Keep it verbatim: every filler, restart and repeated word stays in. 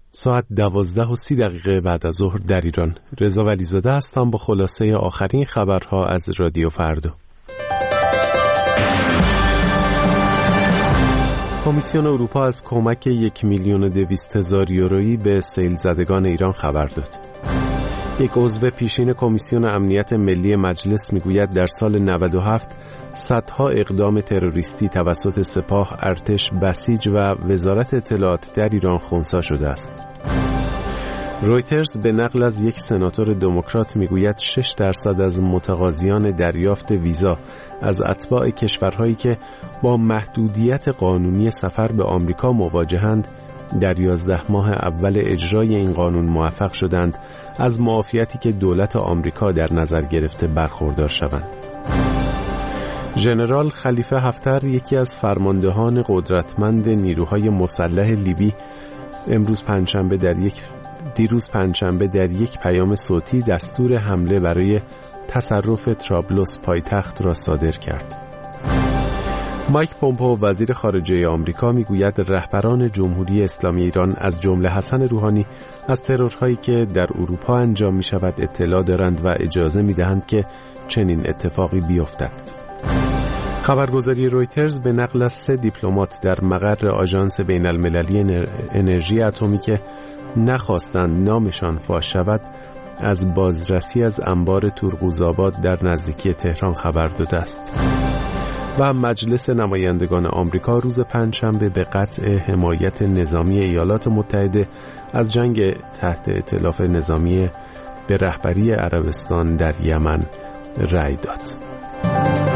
ساعت دوازده و سی دقیقه بعد از ظهر در ایران. رضا ولیزاده هستم با خلاصه آخرین خبرها از رادیو فردا. کمیسیون اروپا از کمک یک میلیون و دویست هزار یورویی به سیل زدگان ایران خبر داد. یک عضو پیشین کمیسیون امنیت ملی مجلس میگوید در سال نود و هفت صدها اقدام تروریستی توسط سپاه، ارتش، بسیج و وزارت اطلاعات در ایران خنثی شده است. رویترز به نقل از یک سناتور دموکرات میگوید شش درصد از متقاضیان دریافت ویزا از اتباع کشورهایی که با محدودیت قانونی سفر به آمریکا مواجهند در یازده ماه اول اجرای این قانون موفق شدند از معافیتی که دولت آمریکا در نظر گرفته برخوردار شوند. ژنرال خلیفه حفتر، یکی از فرماندهان قدرتمند نیروهای مسلح لیبی، امروز پنجشنبه در یک دیروز پنجشنبه در یک پیام صوتی دستور حمله برای تصرف طرابلس پایتخت را صادر کرد. مایک پومپئو وزیر خارجه آمریکا میگوید رهبران جمهوری اسلامی ایران از جمله حسن روحانی از ترورهایی که در اروپا انجام می شود اطلاع دارند و اجازه می دهند که چنین اتفاقی بیفتد. خبرگزاری رویترز به نقل از سه دیپلمات در مقر آژانس بین المللی انرژی اتمی که نخواستند نامشان فاش شود از بازرسی از انبار تورقوزآباد در نزدیکی تهران خبر داده است. و مجلس نمایندگان آمریکا روز پنجشنبه به قطع حمایت نظامی ایالات متحده از جنگ تحت ائتلاف نظامی به رهبری عربستان در یمن رأی داد.